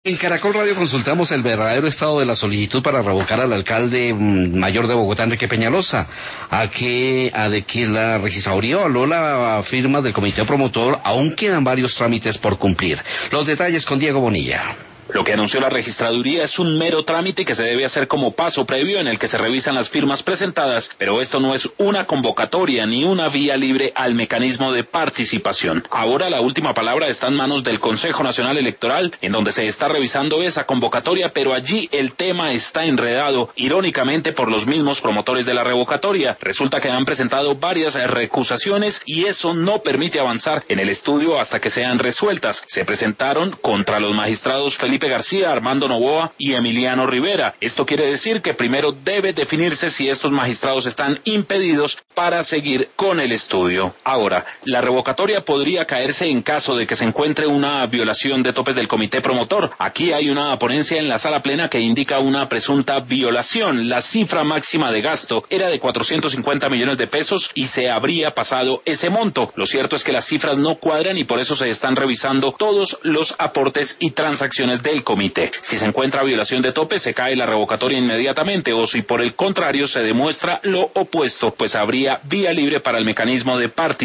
En Caracol Radio consultamos el verdadero estado de la solicitud para revocar al alcalde mayor de Bogotá, Enrique Peñalosa, a de que la registraduría avaló la firma del comité promotor. Aún quedan varios trámites por cumplir. Los detalles con Diego Bonilla. Lo que anunció la registraduría es un mero trámite que se debe hacer como paso previo en el que se revisan las firmas presentadas, pero esto no es una convocatoria ni una vía libre al mecanismo de participación. Ahora la última palabra está en manos del Consejo Nacional Electoral, en donde se está revisando esa convocatoria, pero allí el tema está enredado, irónicamente, por los mismos promotores de la revocatoria. Resulta que han presentado varias recusaciones y eso no permite avanzar en el estudio hasta que sean resueltas. Se presentaron contra los magistrados Felipe García, Armando Novoa y Emiliano Rivera. Esto quiere decir que primero debe definirse si estos magistrados están impedidos para seguir con el estudio. Ahora, la revocatoria podría caerse en caso de que se encuentre una violación de topes del comité promotor. Aquí hay una ponencia en la sala plena que indica una presunta violación. La cifra máxima de gasto era de 450 millones de pesos y se habría pasado ese monto. Lo cierto es que las cifras no cuadran y por eso se están revisando todos los aportes y transacciones del comité. Si se encuentra violación de tope, se cae la revocatoria inmediatamente, o si por el contrario se demuestra lo opuesto, pues habría vía libre para el mecanismo de participación